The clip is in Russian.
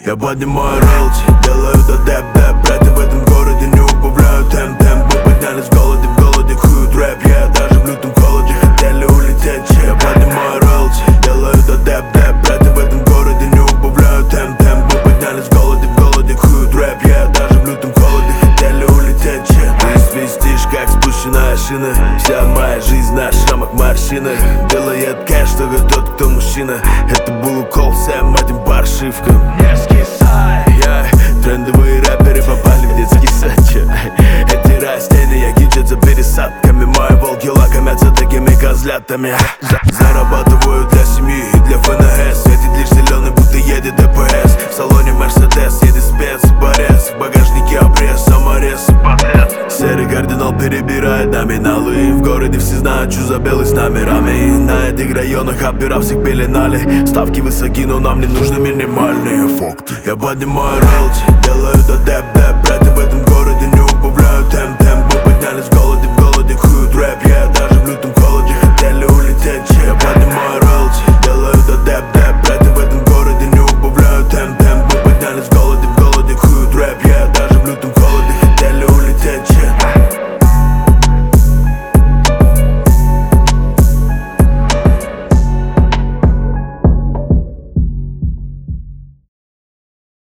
Я поднимаю релти, делаю до деп-деп. Братья в этом городе не убавляют темп-темп. Мы поднялись в голоде хуют рэп. Я даже в лютом холоде хотели улететь. Я поднимаю релти, делаю до деп-деп. Братья в этом городе не убавляют темп-темп. Мы поднялись в голоде хуют рэп. Я даже в лютом холоде хотели улететь. Ты свистишь, как спущенная шина. Вся моя жизнь на шрамах морщины. Делает кэш только тот, кто мужчина. Это был укол всем этим паршивкам. Трендовые рэперы попали в детский сад. Эти растения кичат за пересадками. Мои волки лакомятся такими козлятами. Зарабатываю для семьи и для ФНС. Светит лишь зеленый, будто едет ДПС. В салоне Мерседес едет спец, борец. В багажнике обрез, саморез, подлец. Серый кардинал перебирает номиналы. В городе все знают, что за белый с номерами. На этих районах опера всех пеленали. Ставки высоки, но нам не нужны минимальные факты. Я поднимаю релти, делаю до деп-деп. Братья в этом городе не убавляют темп.